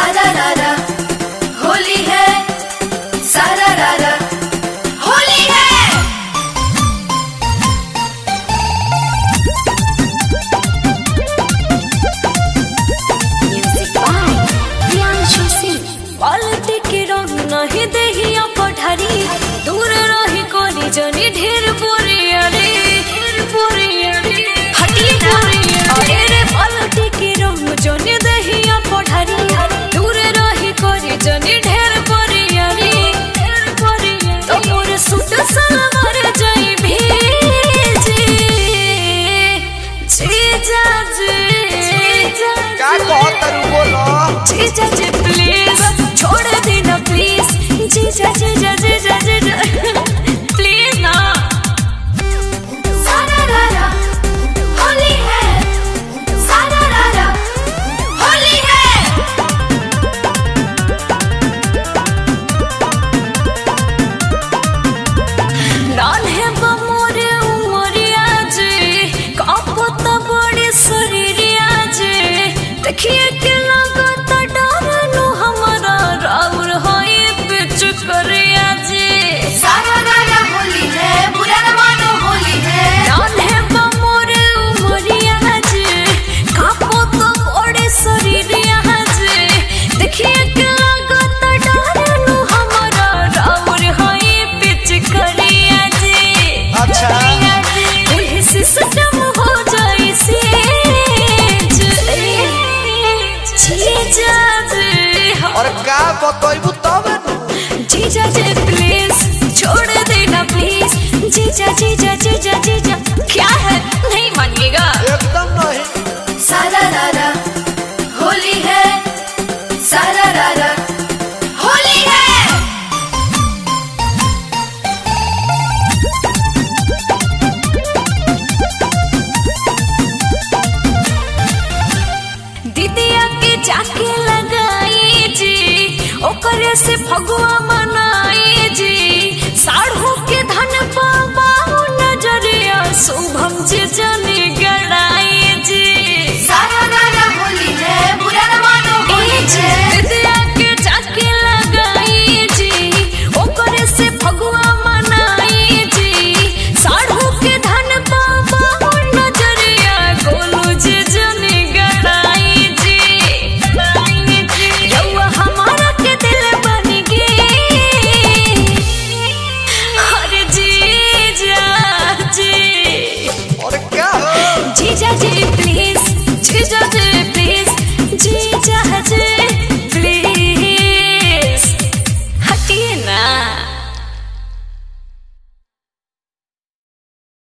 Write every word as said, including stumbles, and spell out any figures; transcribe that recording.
सारा रारा होली है, सारा रारा होली है। Music by Priyanshu Singh. बाल्टी के रंग नहीं देहिया पठारी, दूर रही कोरी जनी ढेर बोरे अरे ढेर बोरे अरे हटिए ना अरे रे। बाल्टी के रंग जनी देहिया पठारी, दूर रही कोरी जनी ढेर बोरे अरे ढेर बोरे। तो मोर सूट सलवार जाई भेजे जीजा जी का कहत रू बोलो जीजा जी प्लीज छोड़ देना प्लीज। जीजा जीजा जीजा जीजा प्लीज ना। सारा रारा होली है, सारा रारा होली है। नान्हे बमोरे उमरिया जे कापत बड़ी शरीरिया जे देखिए के लगत डरनु हमारा राउर होई बिच करिया जे। सारा रारा होली है, बुरा न मानो होली है। नान्हे बमोरे उमरिया जे कापत बड़ी शरीरिया जे देखिए के लगत डरनु हमारा राउर होई बिच करिया जे। अच्छा सिस्टम हो जाए से जीजा जी और का बतइबू तब जीजा जी प्लीज छोड़ देना प्लीज। जीजा जीजा जीजा जीजा क्या है नहीं मानिएगा एकदम नहीं। सारा रारा होली है, सारा रारा होली है। दीदिया के जाके लगाई जी ओकरे से फगुआ मनाई जी। साढ़ू के धन पावा नजरिया शुभम जी जनी गड़ाई जी। सारा